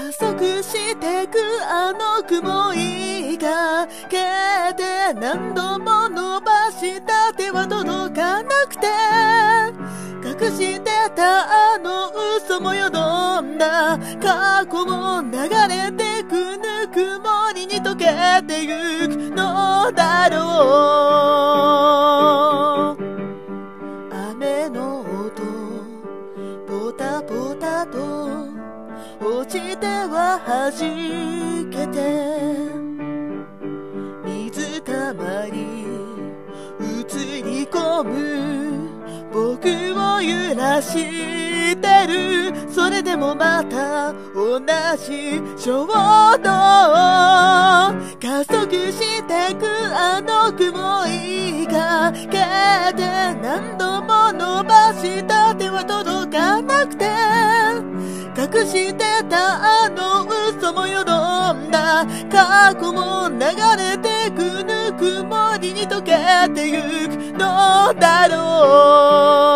加速してくあの雲いがけて何度も伸ばした手は届かなくて隠してたあの嘘もよどんだ過去も流れてくぬくもりに溶けてゆくのだろう。雨の音ポタポタと落ちては弾けて水たまり映り込む僕を揺らしてる。それでもまた同じ衝動加速してくあの雲いがけて何度も伸ばした手は届かなくて隠してたあの嘘もよどんだ過去も流れてくぬくもりに溶けてゆくのだろう。